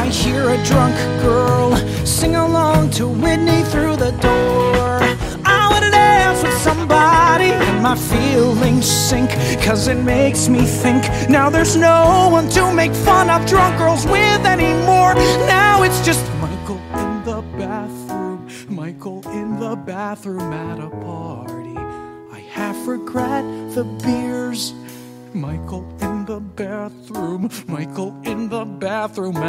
hear a drunk girl sing along to Whitney through the door. I wanna dance with somebody and my feelings sink, 'cause it makes me think now there's no one to make fun of drunk girls with anymore. Now it's just Michael in the bathroom, Michael in the bathroom at a party. I half regret the beers. Michael in the bathroom, Michael in the bathroom